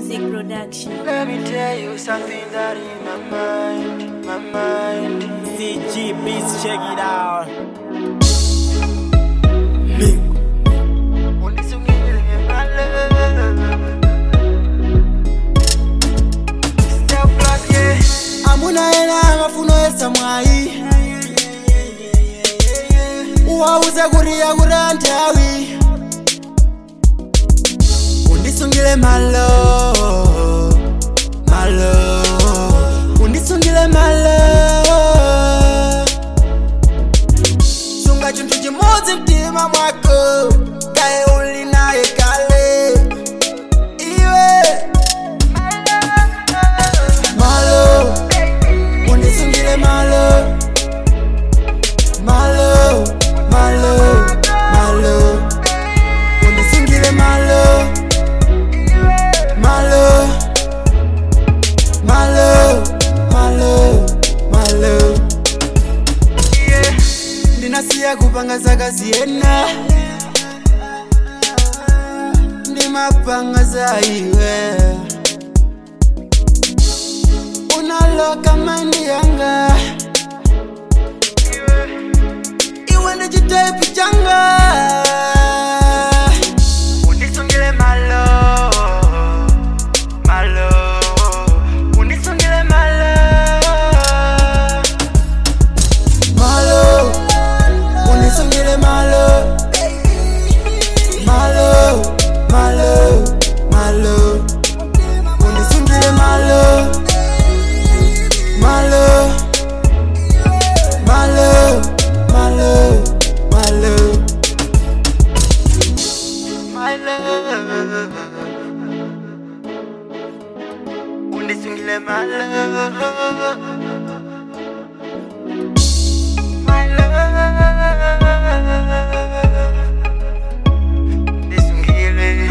Music Production. Let me tell you something that in my mind. CG Beats, check it out. Unisungile my love. Step plus, yeah. Amuna ena amafuno esamwai uwauze kuria kurantawi Unisungile malo Unisungile malo Sunga chuntu chimodzi mtima mwako kae uli naye kale iwe malo Unisungile malo Unisungile malo Yeah. Ndinasiya kupanga zakasiyena ndimapanga zaiwe unaloka mandi yanga iwe ndichitaipu changa Unisungile malo Unisungile malo Unisungile malo Unisungile malo my love. Unisungile my love. My love. Unisungile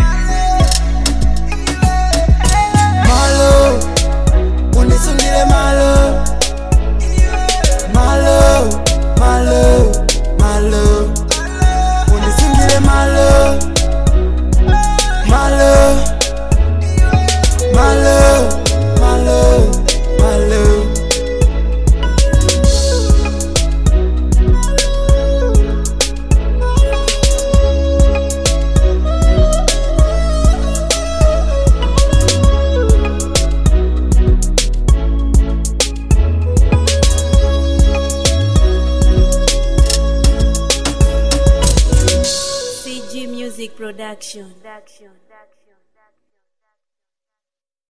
Unisungile malo Unisungile malo CG Music Production.